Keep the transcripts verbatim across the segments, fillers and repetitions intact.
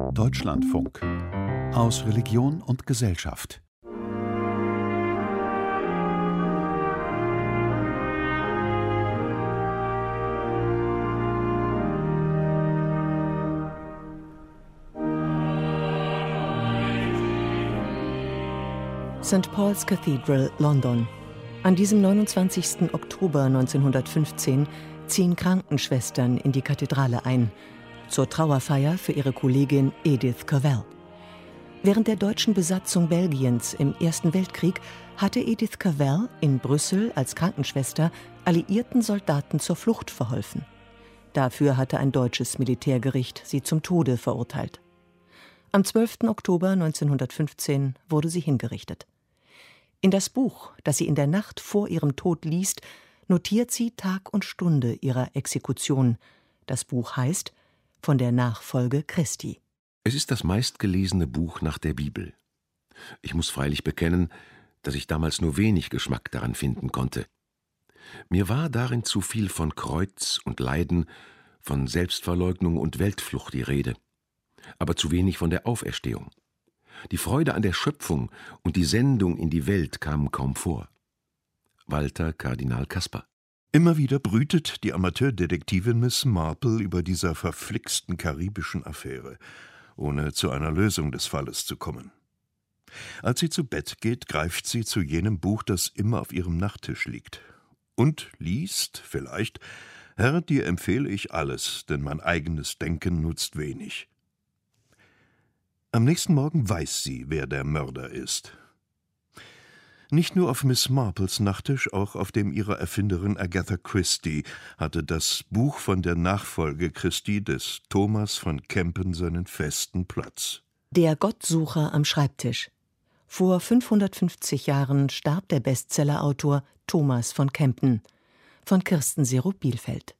Deutschlandfunk aus Religion und Gesellschaft. Saint Paul's Cathedral, London. An diesem neunundzwanzigsten Oktober neunzehnhundertfünfzehn ziehen Krankenschwestern in die Kathedrale ein, zur Trauerfeier für ihre Kollegin Edith Cavell. Während der deutschen Besatzung Belgiens im Ersten Weltkrieg hatte Edith Cavell in Brüssel als Krankenschwester alliierten Soldaten zur Flucht verholfen. Dafür hatte ein deutsches Militärgericht sie zum Tode verurteilt. Am zwölften Oktober neunzehnhundertfünfzehn wurde sie hingerichtet. In das Buch, das sie in der Nacht vor ihrem Tod liest, notiert sie Tag und Stunde ihrer Exekution. Das Buch heißt »Von der Nachfolge Christi«. Es ist das meistgelesene Buch nach der Bibel. Ich muss freilich bekennen, dass ich damals nur wenig Geschmack daran finden konnte. Mir war darin zu viel von Kreuz und Leiden, von Selbstverleugnung und Weltflucht die Rede, aber zu wenig von der Auferstehung. Die Freude an der Schöpfung und die Sendung in die Welt kamen kaum vor. Walter Kardinal Kasper. Immer wieder brütet die Amateurdetektivin Miss Marple über dieser verflixten karibischen Affäre, ohne zu einer Lösung des Falles zu kommen. Als sie zu Bett geht, greift sie zu jenem Buch, das immer auf ihrem Nachttisch liegt, und liest, vielleicht, »Herr, dir empfehle ich alles, denn mein eigenes Denken nutzt wenig.« Am nächsten Morgen weiß sie, wer der Mörder ist. Nicht nur auf Miss Marples Nachttisch, auch auf dem ihrer Erfinderin Agatha Christie hatte das Buch von der Nachfolge Christi des Thomas von Kempen seinen festen Platz. Der Gottsucher am Schreibtisch. Vor fünfhundertfünfzig Jahren starb der Bestsellerautor Thomas von Kempen von Kirsten Serup-Bielfeld.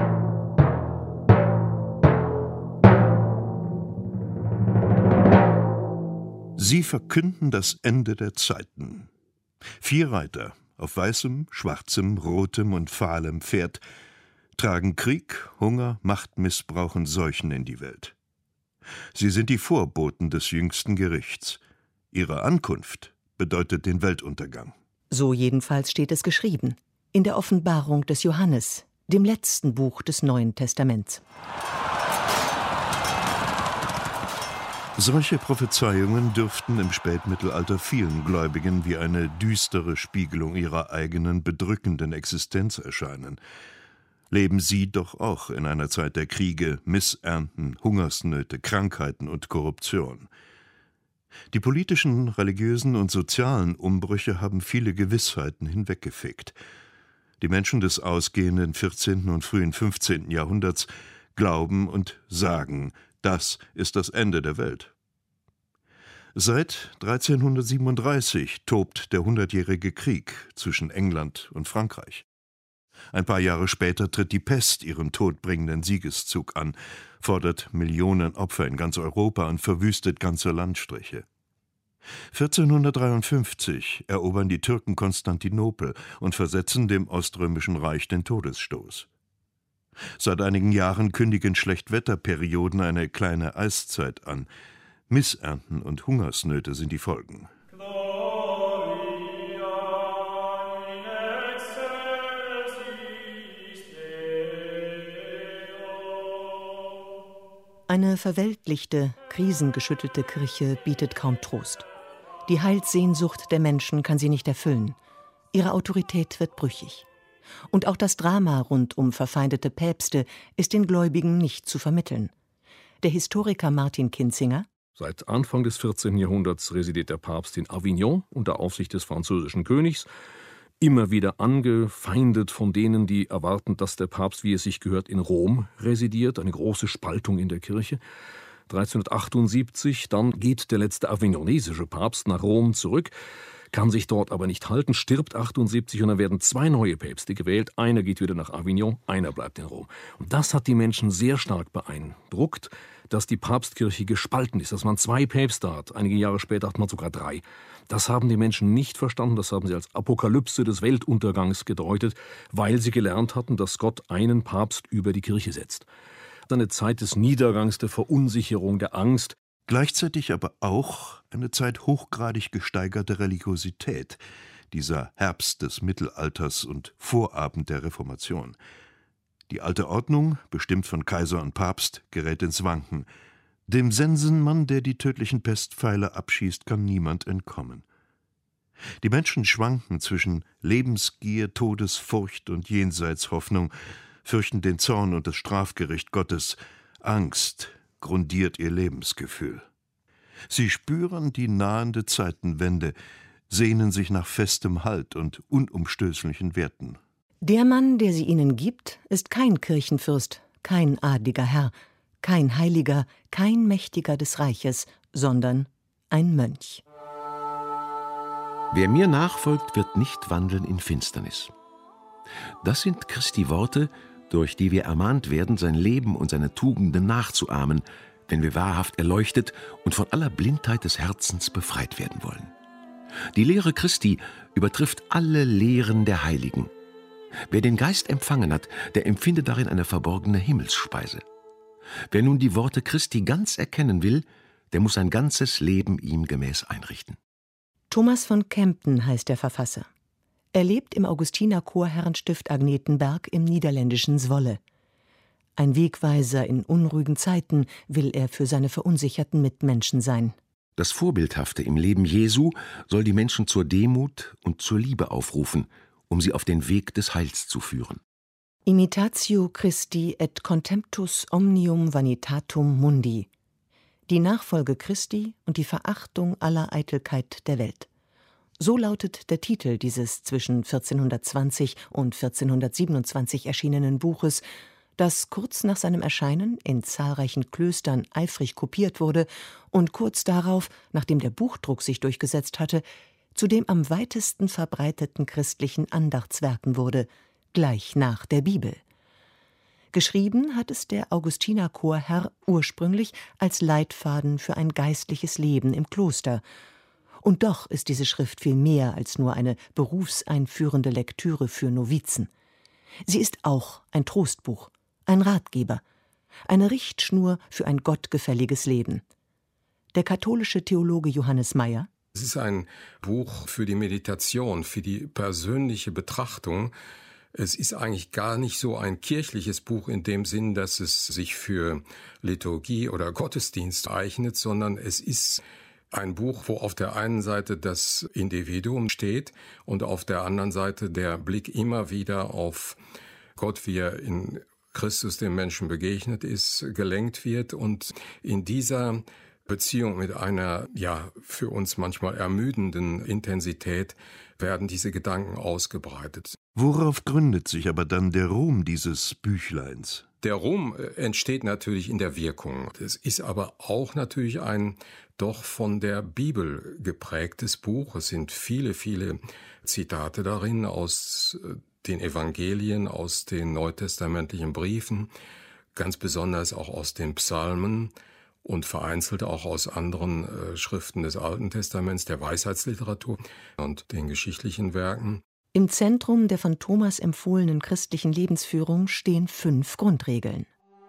Sie verkünden das Ende der Zeiten. Vier Reiter auf weißem, schwarzem, rotem und fahlem Pferd tragen Krieg, Hunger, Machtmissbrauch und Seuchen in die Welt. Sie sind die Vorboten des jüngsten Gerichts. Ihre Ankunft bedeutet den Weltuntergang. So jedenfalls steht es geschrieben, in der Offenbarung des Johannes, dem letzten Buch des Neuen Testaments. Solche Prophezeiungen dürften im Spätmittelalter vielen Gläubigen wie eine düstere Spiegelung ihrer eigenen bedrückenden Existenz erscheinen. Leben sie doch auch in einer Zeit der Kriege, Missernten, Hungersnöte, Krankheiten und Korruption. Die politischen, religiösen und sozialen Umbrüche haben viele Gewissheiten hinweggefegt. Die Menschen des ausgehenden vierzehnten und frühen fünfzehnten Jahrhunderts glauben und sagen, das ist das Ende der Welt. Seit dreizehnhundertsiebenunddreißig tobt der Hundertjährige Krieg zwischen England und Frankreich. Ein paar Jahre später tritt die Pest ihren todbringenden Siegeszug an, fordert Millionen Opfer in ganz Europa und verwüstet ganze Landstriche. vierzehnhundertdreiundfünfzig erobern die Türken Konstantinopel und versetzen dem Oströmischen Reich den Todesstoß. Seit einigen Jahren kündigen Schlechtwetterperioden eine kleine Eiszeit an. Missernten und Hungersnöte sind die Folgen. Eine verweltlichte, krisengeschüttelte Kirche bietet kaum Trost. Die Heilssehnsucht der Menschen kann sie nicht erfüllen. Ihre Autorität wird brüchig. Und auch das Drama rund um verfeindete Päpste ist den Gläubigen nicht zu vermitteln. Der Historiker Martin Kinzinger: Seit Anfang des vierzehnten Jahrhunderts residiert der Papst in Avignon unter Aufsicht des französischen Königs, immer wieder angefeindet von denen, die erwarten, dass der Papst, wie es sich gehört, in Rom residiert, eine große Spaltung in der Kirche. dreizehnhundertachtundsiebzig, dann geht der letzte avignonesische Papst nach Rom zurück, kann sich dort aber nicht halten, stirbt achtundsiebzig und dann werden zwei neue Päpste gewählt. Einer geht wieder nach Avignon, einer bleibt in Rom. Und das hat die Menschen sehr stark beeindruckt, dass die Papstkirche gespalten ist, dass man zwei Päpste hat. Einige Jahre später hat man sogar drei. Das haben die Menschen nicht verstanden, das haben sie als Apokalypse des Weltuntergangs gedeutet, weil sie gelernt hatten, dass Gott einen Papst über die Kirche setzt. Eine Zeit des Niedergangs, der Verunsicherung, der Angst. Gleichzeitig aber auch eine Zeit hochgradig gesteigerter Religiosität, dieser Herbst des Mittelalters und Vorabend der Reformation. Die alte Ordnung, bestimmt von Kaiser und Papst, gerät ins Wanken. Dem Sensenmann, der die tödlichen Pestpfeile abschießt, kann niemand entkommen. Die Menschen schwanken zwischen Lebensgier, Todesfurcht und Jenseitshoffnung, fürchten den Zorn und das Strafgericht Gottes. Angst grundiert ihr Lebensgefühl. Sie spüren die nahende Zeitenwende, sehnen sich nach festem Halt und unumstößlichen Werten. Der Mann, der sie ihnen gibt, ist kein Kirchenfürst, kein adliger Herr, kein Heiliger, kein Mächtiger des Reiches, sondern ein Mönch. Wer mir nachfolgt, wird nicht wandeln in Finsternis. Das sind Christi Worte, durch die wir ermahnt werden, sein Leben und seine Tugenden nachzuahmen, wenn wir wahrhaft erleuchtet und von aller Blindheit des Herzens befreit werden wollen. Die Lehre Christi übertrifft alle Lehren der Heiligen. Wer den Geist empfangen hat, der empfindet darin eine verborgene Himmelsspeise. Wer nun die Worte Christi ganz erkennen will, der muss sein ganzes Leben ihm gemäß einrichten. Thomas von Kempten heißt der Verfasser. Er lebt im Augustiner-Chorherrenstift Agnetenberg im niederländischen Zwolle. Ein Wegweiser in unruhigen Zeiten will er für seine verunsicherten Mitmenschen sein. Das Vorbildhafte im Leben Jesu soll die Menschen zur Demut und zur Liebe aufrufen, um sie auf den Weg des Heils zu führen. Imitatio Christi et contemptus omnium vanitatum mundi. Die Nachfolge Christi und die Verachtung aller Eitelkeit der Welt. So lautet der Titel dieses zwischen vierzehnhundertzwanzig und vierzehnhundertsiebenundzwanzig erschienenen Buches, das kurz nach seinem Erscheinen in zahlreichen Klöstern eifrig kopiert wurde und kurz darauf, nachdem der Buchdruck sich durchgesetzt hatte, zu dem am weitesten verbreiteten christlichen Andachtswerken wurde, gleich nach der Bibel. Geschrieben hat es der Augustinerchorherr ursprünglich als Leitfaden für ein geistliches Leben im Kloster. Und doch ist diese Schrift viel mehr als nur eine berufseinführende Lektüre für Novizen. Sie ist auch ein Trostbuch, ein Ratgeber, eine Richtschnur für ein gottgefälliges Leben. Der katholische Theologe Johannes Meyer: Es ist ein Buch für die Meditation, für die persönliche Betrachtung. Es ist eigentlich gar nicht so ein kirchliches Buch in dem Sinn, dass es sich für Liturgie oder Gottesdienst eignet, sondern es ist ein Buch, wo auf der einen Seite das Individuum steht und auf der anderen Seite der Blick immer wieder auf Gott, wie er in Christus dem Menschen begegnet ist, gelenkt wird. Und in dieser Beziehung mit einer, ja, für uns manchmal ermüdenden Intensität werden diese Gedanken ausgebreitet. Worauf gründet sich aber dann der Ruhm dieses Büchleins? Der Ruhm entsteht natürlich in der Wirkung. Es ist aber auch natürlich ein doch von der Bibel geprägtes Buch. Es sind viele, viele Zitate darin aus den Evangelien, aus den neutestamentlichen Briefen, ganz besonders auch aus den Psalmen und vereinzelt auch aus anderen äh, Schriften des Alten Testaments, der Weisheitsliteratur und den geschichtlichen Werken. Im Zentrum der von Thomas empfohlenen christlichen Lebensführung stehen fünf Grundregeln.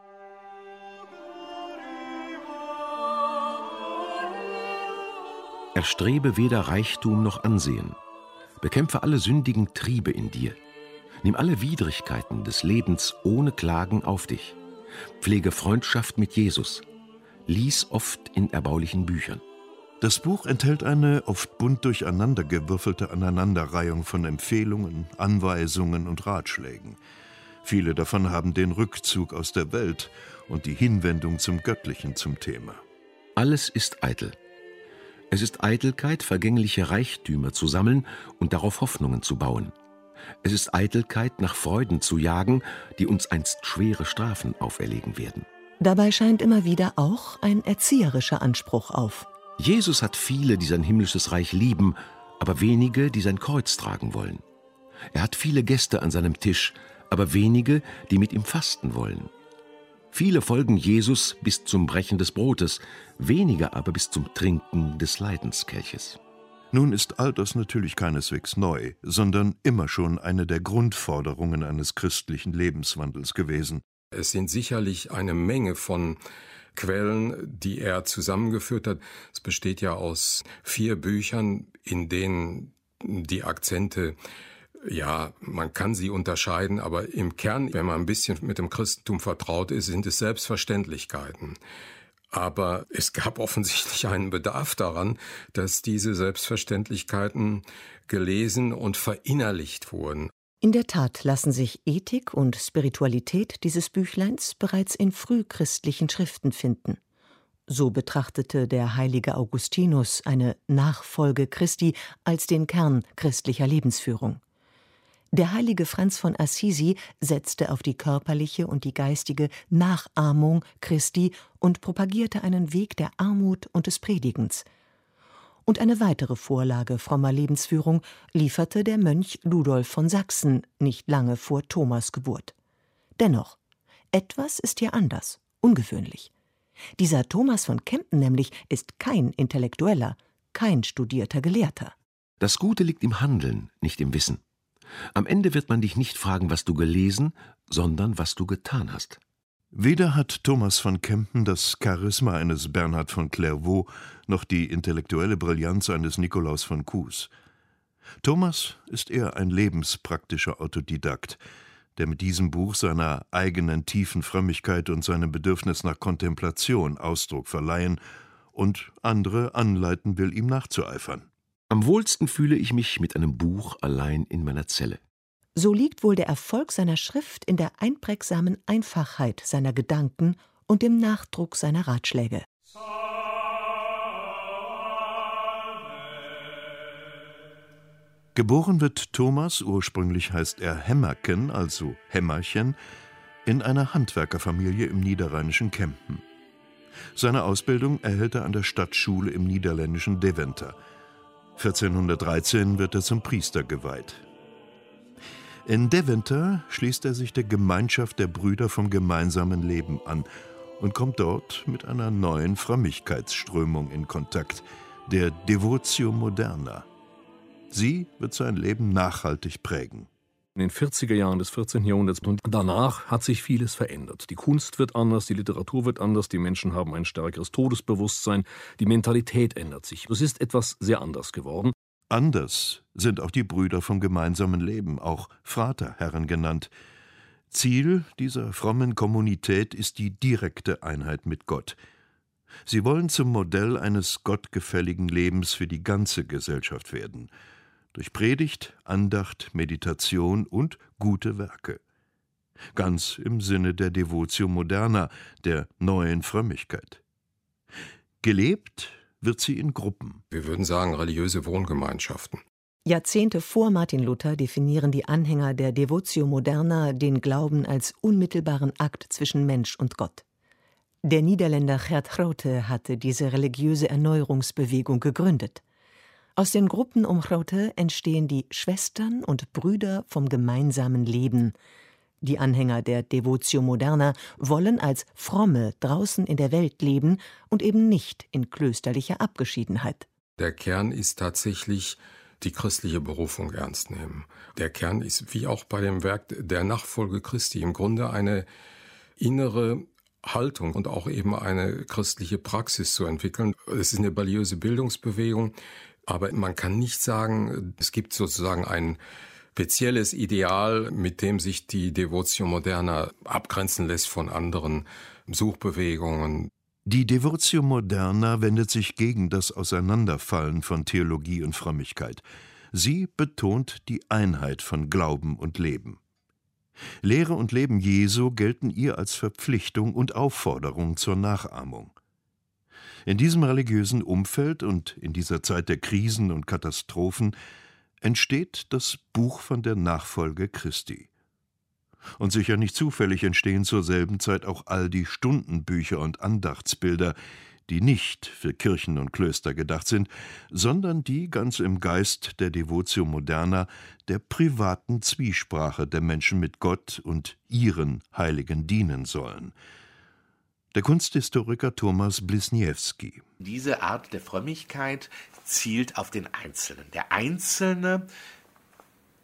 Erstrebe weder Reichtum noch Ansehen. Bekämpfe alle sündigen Triebe in dir. Nimm alle Widrigkeiten des Lebens ohne Klagen auf dich. Pflege Freundschaft mit Jesus. Lies oft in erbaulichen Büchern. Das Buch enthält eine oft bunt durcheinandergewürfelte Aneinanderreihung von Empfehlungen, Anweisungen und Ratschlägen. Viele davon haben den Rückzug aus der Welt und die Hinwendung zum Göttlichen zum Thema. Alles ist eitel. Es ist Eitelkeit, vergängliche Reichtümer zu sammeln und darauf Hoffnungen zu bauen. Es ist Eitelkeit, nach Freuden zu jagen, die uns einst schwere Strafen auferlegen werden. Dabei scheint immer wieder auch ein erzieherischer Anspruch auf. Jesus hat viele, die sein himmlisches Reich lieben, aber wenige, die sein Kreuz tragen wollen. Er hat viele Gäste an seinem Tisch, aber wenige, die mit ihm fasten wollen. Viele folgen Jesus bis zum Brechen des Brotes, wenige aber bis zum Trinken des Leidenskelches. Nun ist all das natürlich keineswegs neu, sondern immer schon eine der Grundforderungen eines christlichen Lebenswandels gewesen. Es sind sicherlich eine Menge von Quellen, die er zusammengeführt hat. Es besteht ja aus vier Büchern, in denen die Akzente, ja, man kann sie unterscheiden, aber im Kern, wenn man ein bisschen mit dem Christentum vertraut ist, sind es Selbstverständlichkeiten. Aber es gab offensichtlich einen Bedarf daran, dass diese Selbstverständlichkeiten gelesen und verinnerlicht wurden. In der Tat lassen sich Ethik und Spiritualität dieses Büchleins bereits in frühchristlichen Schriften finden. So betrachtete der heilige Augustinus eine Nachfolge Christi als den Kern christlicher Lebensführung. Der heilige Franz von Assisi setzte auf die körperliche und die geistige Nachahmung Christi und propagierte einen Weg der Armut und des Predigens. Und eine weitere Vorlage frommer Lebensführung lieferte der Mönch Ludolf von Sachsen nicht lange vor Thomas' Geburt. Dennoch, etwas ist hier anders, ungewöhnlich. Dieser Thomas von Kempen nämlich ist kein Intellektueller, kein studierter Gelehrter. Das Gute liegt im Handeln, nicht im Wissen. Am Ende wird man dich nicht fragen, was du gelesen, sondern was du getan hast. Weder hat Thomas von Kempen das Charisma eines Bernhard von Clairvaux noch die intellektuelle Brillanz eines Nikolaus von Kues. Thomas ist eher ein lebenspraktischer Autodidakt, der mit diesem Buch seiner eigenen tiefen Frömmigkeit und seinem Bedürfnis nach Kontemplation Ausdruck verleihen und andere anleiten will, ihm nachzueifern. Am wohlsten fühle ich mich mit einem Buch allein in meiner Zelle. So liegt wohl der Erfolg seiner Schrift in der einprägsamen Einfachheit seiner Gedanken und dem Nachdruck seiner Ratschläge. Geboren wird Thomas, ursprünglich heißt er Hämmerken, also Hämmerchen, in einer Handwerkerfamilie im niederrheinischen Kempen. Seine Ausbildung erhält er an der Stadtschule im niederländischen Deventer. vierzehnhundertdreizehn wird er zum Priester geweiht. In Deventer schließt er sich der Gemeinschaft der Brüder vom gemeinsamen Leben an und kommt dort mit einer neuen Frömmigkeitsströmung in Kontakt, der Devotio Moderna. Sie wird sein Leben nachhaltig prägen. In den vierziger Jahren des vierzehnten Jahrhunderts und danach hat sich vieles verändert. Die Kunst wird anders, die Literatur wird anders, die Menschen haben ein stärkeres Todesbewusstsein, die Mentalität ändert sich. Es ist etwas sehr anders geworden. Anders sind auch die Brüder vom gemeinsamen Leben, auch Fraterherren genannt. Ziel dieser frommen Kommunität ist die direkte Einheit mit Gott. Sie wollen zum Modell eines gottgefälligen Lebens für die ganze Gesellschaft werden. Durch Predigt, Andacht, Meditation und gute Werke. Ganz im Sinne der Devotio Moderna, der neuen Frömmigkeit. Gelebt wird sie in Gruppen. Wir würden sagen, religiöse Wohngemeinschaften. Jahrzehnte vor Martin Luther definieren die Anhänger der Devotio Moderna den Glauben als unmittelbaren Akt zwischen Mensch und Gott. Der Niederländer Geert Groote hatte diese religiöse Erneuerungsbewegung gegründet. Aus den Gruppen um Groote entstehen die Schwestern und Brüder vom gemeinsamen Leben. Die Anhänger der Devotio Moderna wollen als Fromme draußen in der Welt leben und eben nicht in klösterlicher Abgeschiedenheit. Der Kern ist tatsächlich die christliche Berufung ernst nehmen. Der Kern ist, wie auch bei dem Werk der Nachfolge Christi, im Grunde eine innere Haltung und auch eben eine christliche Praxis zu entwickeln. Es ist eine religiöse Bildungsbewegung, aber man kann nicht sagen, es gibt sozusagen ein spezielles Ideal, mit dem sich die Devotio Moderna abgrenzen lässt von anderen Suchbewegungen. Die Devotio Moderna wendet sich gegen das Auseinanderfallen von Theologie und Frömmigkeit. Sie betont die Einheit von Glauben und Leben. Lehre und Leben Jesu gelten ihr als Verpflichtung und Aufforderung zur Nachahmung. In diesem religiösen Umfeld und in dieser Zeit der Krisen und Katastrophen entsteht das Buch von der Nachfolge Christi. Und sicher nicht zufällig entstehen zur selben Zeit auch all die Stundenbücher und Andachtsbilder, die nicht für Kirchen und Klöster gedacht sind, sondern die ganz im Geist der Devotio Moderna der privaten Zwiesprache der Menschen mit Gott und ihren Heiligen dienen sollen. Der Kunsthistoriker Thomas Blisniewski. Diese Art der Frömmigkeit zielt auf den Einzelnen. Der Einzelne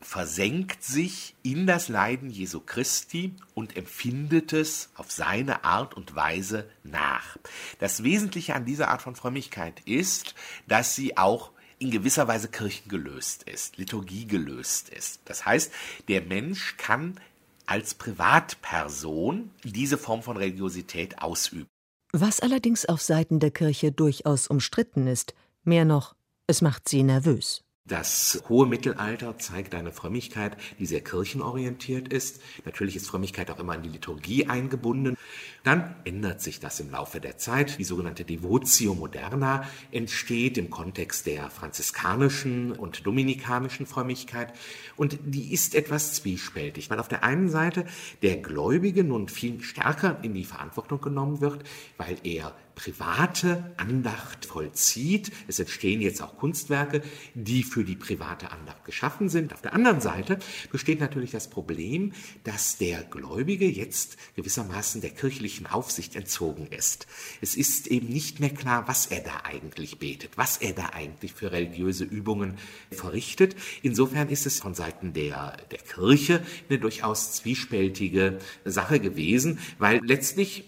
versenkt sich in das Leiden Jesu Christi und empfindet es auf seine Art und Weise nach. Das Wesentliche an dieser Art von Frömmigkeit ist, dass sie auch in gewisser Weise kirchengelöst ist, liturgiegelöst ist. Das heißt, der Mensch kann als Privatperson diese Form von Religiosität ausüben. Was allerdings auf Seiten der Kirche durchaus umstritten ist, mehr noch, es macht sie nervös. Das hohe Mittelalter zeigt eine Frömmigkeit, die sehr kirchenorientiert ist. Natürlich ist Frömmigkeit auch immer in die Liturgie eingebunden. Dann ändert sich das im Laufe der Zeit. Die sogenannte Devotio Moderna entsteht im Kontext der franziskanischen und dominikanischen Frömmigkeit. Und die ist etwas zwiespältig, weil auf der einen Seite der Gläubige nun viel stärker in die Verantwortung genommen wird, weil er private Andacht vollzieht. Es entstehen jetzt auch Kunstwerke, die für die private Andacht geschaffen sind. Auf der anderen Seite besteht natürlich das Problem, dass der Gläubige jetzt gewissermaßen der kirchlichen Aufsicht entzogen ist. Es ist eben nicht mehr klar, was er da eigentlich betet, was er da eigentlich für religiöse Übungen verrichtet. Insofern ist es von Seiten der, der Kirche eine durchaus zwiespältige Sache gewesen, weil letztlich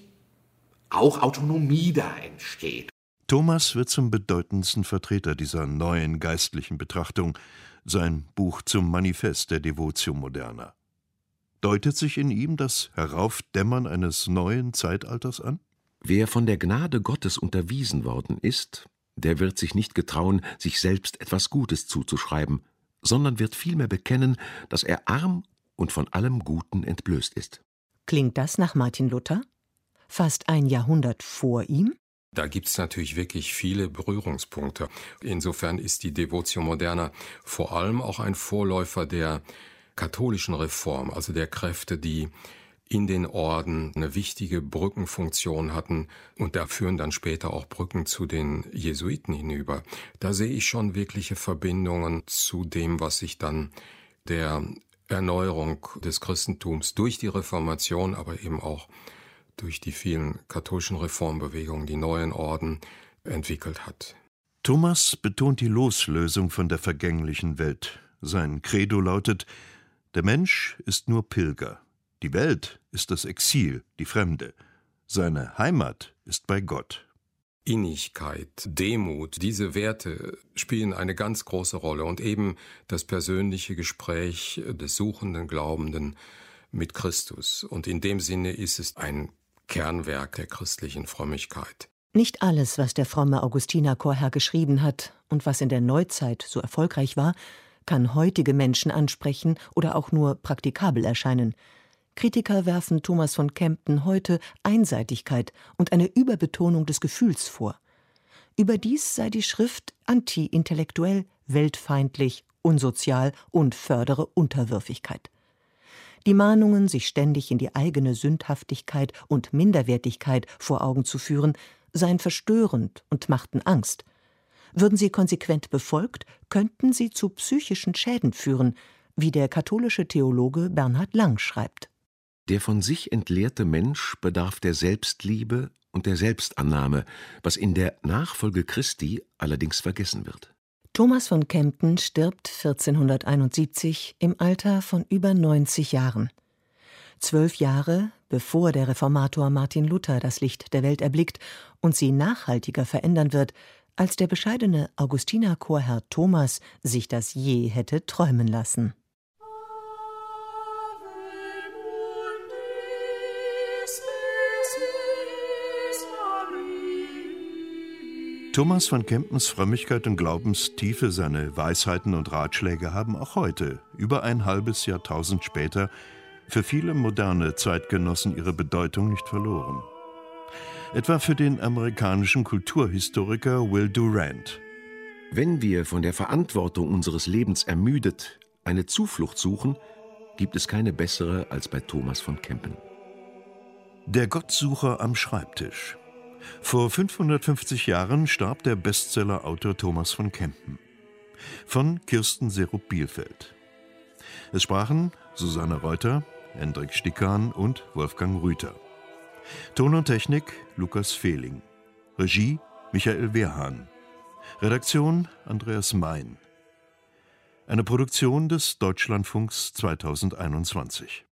auch Autonomie da entsteht. Thomas wird zum bedeutendsten Vertreter dieser neuen geistlichen Betrachtung, sein Buch zum Manifest der Devotio Moderna. Deutet sich in ihm das Heraufdämmern eines neuen Zeitalters an? Wer von der Gnade Gottes unterwiesen worden ist, der wird sich nicht getrauen, sich selbst etwas Gutes zuzuschreiben, sondern wird vielmehr bekennen, dass er arm und von allem Guten entblößt ist. Klingt das nach Martin Luther? Fast ein Jahrhundert vor ihm? Da gibt es natürlich wirklich viele Berührungspunkte. Insofern ist die Devotio Moderna vor allem auch ein Vorläufer der katholischen Reform, also der Kräfte, die in den Orden eine wichtige Brückenfunktion hatten, und da führen dann später auch Brücken zu den Jesuiten hinüber. Da sehe ich schon wirkliche Verbindungen zu dem, was sich dann der Erneuerung des Christentums durch die Reformation, aber eben auch durch die vielen katholischen Reformbewegungen, die neuen Orden, entwickelt hat. Thomas betont die Loslösung von der vergänglichen Welt. Sein Credo lautet: Der Mensch ist nur Pilger. Die Welt ist das Exil, die Fremde. Seine Heimat ist bei Gott. Innigkeit, Demut, diese Werte spielen eine ganz große Rolle. Und eben das persönliche Gespräch des suchenden Glaubenden mit Christus. Und in dem Sinne ist es ein Kernwerk der christlichen Frömmigkeit. Nicht alles, was der fromme Augustinerchorherr geschrieben hat und was in der Neuzeit so erfolgreich war, kann heutige Menschen ansprechen oder auch nur praktikabel erscheinen. Kritiker werfen Thomas von Kempten heute Einseitigkeit und eine Überbetonung des Gefühls vor. Überdies sei die Schrift anti-intellektuell, weltfeindlich, unsozial und fördere Unterwürfigkeit. Die Mahnungen, sich ständig in die eigene Sündhaftigkeit und Minderwertigkeit vor Augen zu führen, seien verstörend und machten Angst. Würden sie konsequent befolgt, könnten sie zu psychischen Schäden führen, wie der katholische Theologe Bernhard Lang schreibt. Der von sich entleerte Mensch bedarf der Selbstliebe und der Selbstannahme, was in der Nachfolge Christi allerdings vergessen wird. Thomas von Kempten stirbt vierzehnhunderteinundsiebzig im Alter von über neunzig Jahren. Zwölf Jahre, bevor der Reformator Martin Luther das Licht der Welt erblickt und sie nachhaltiger verändern wird, als der bescheidene Augustinerchorherr Thomas sich das je hätte träumen lassen. Thomas von Kemptens Frömmigkeit und Glaubenstiefe, seine Weisheiten und Ratschläge haben auch heute, über ein halbes Jahrtausend später, für viele moderne Zeitgenossen ihre Bedeutung nicht verloren. Etwa für den amerikanischen Kulturhistoriker Will Durant. Wenn wir von der Verantwortung unseres Lebens ermüdet eine Zuflucht suchen, gibt es keine bessere als bei Thomas von Kempten. Der Gottsucher am Schreibtisch. Vor fünfhundertfünfzig Jahren starb der Bestsellerautor Thomas von Kempten. Von Kirsten Serup-Bielfeld. Es sprachen Susanne Reuter, Hendrik Stickan und Wolfgang Rüther. Ton und Technik Lukas Fehling. Regie Michael Wehrhahn. Redaktion Andreas Mein. Eine Produktion des Deutschlandfunks zweitausendeinundzwanzig.